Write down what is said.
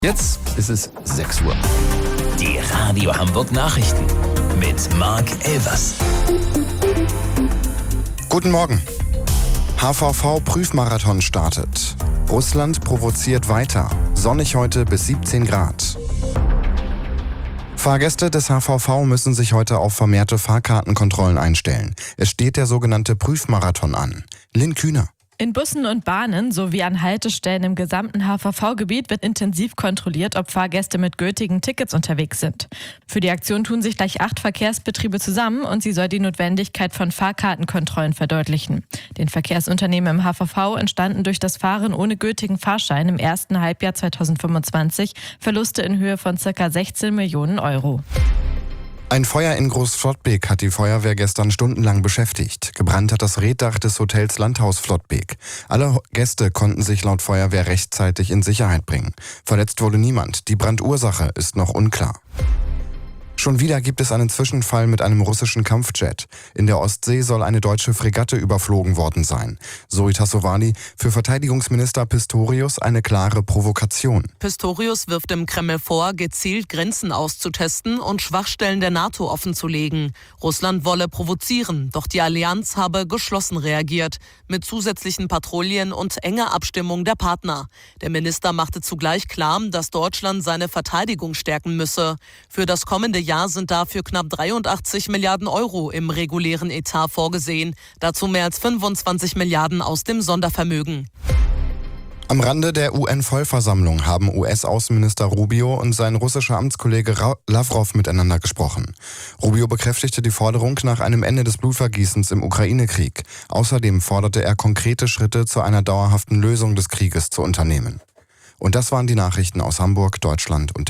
Jetzt ist es 6 Uhr. Die Radio Hamburg Nachrichten mit Marc Elvers. Guten Morgen. HVV-Prüfmarathon startet. Russland provoziert weiter. Sonnig heute bis 17 Grad. Fahrgäste des HVV müssen sich heute auf vermehrte Fahrkartenkontrollen einstellen. Es steht der sogenannte Prüfmarathon an. Lynn Kühner. In Bussen und Bahnen sowie an Haltestellen im gesamten HVV-Gebiet wird intensiv kontrolliert, ob Fahrgäste mit gültigen Tickets unterwegs sind. Für die Aktion tun sich gleich 8 Verkehrsbetriebe zusammen und sie soll die Notwendigkeit von Fahrkartenkontrollen verdeutlichen. Den Verkehrsunternehmen im HVV entstanden durch das Fahren ohne gültigen Fahrschein im ersten Halbjahr 2025 Verluste in Höhe von ca. 16 Millionen Euro. Ein Feuer in Groß-Flottbek hat die Feuerwehr gestern stundenlang beschäftigt. Gebrannt hat das Reetdach des Hotels Landhaus Flottbek. Alle Gäste konnten sich laut Feuerwehr rechtzeitig in Sicherheit bringen. Verletzt wurde niemand. Die Brandursache ist noch unklar. Schon wieder gibt es einen Zwischenfall mit einem russischen Kampfjet. In der Ostsee soll eine deutsche Fregatte überflogen worden sein. Zoe Tassovali, für Verteidigungsminister Pistorius eine klare Provokation. Pistorius wirft dem Kreml vor, gezielt Grenzen auszutesten und Schwachstellen der NATO offenzulegen. Russland wolle provozieren, doch die Allianz habe geschlossen reagiert, mit zusätzlichen Patrouillen und enger Abstimmung der Partner. Der Minister machte zugleich klar, dass Deutschland seine Verteidigung stärken müsse. Für das kommende Jahr sind dafür knapp 83 Milliarden Euro im regulären Etat vorgesehen. Dazu mehr als 25 Milliarden aus dem Sondervermögen. Am Rande der UN-Vollversammlung haben US-Außenminister Rubio und sein russischer Amtskollege Lavrov miteinander gesprochen. Rubio bekräftigte die Forderung nach einem Ende des Blutvergießens im Ukraine-Krieg. Außerdem forderte er konkrete Schritte zu einer dauerhaften Lösung des Krieges zu unternehmen. Und das waren die Nachrichten aus Hamburg, Deutschland und der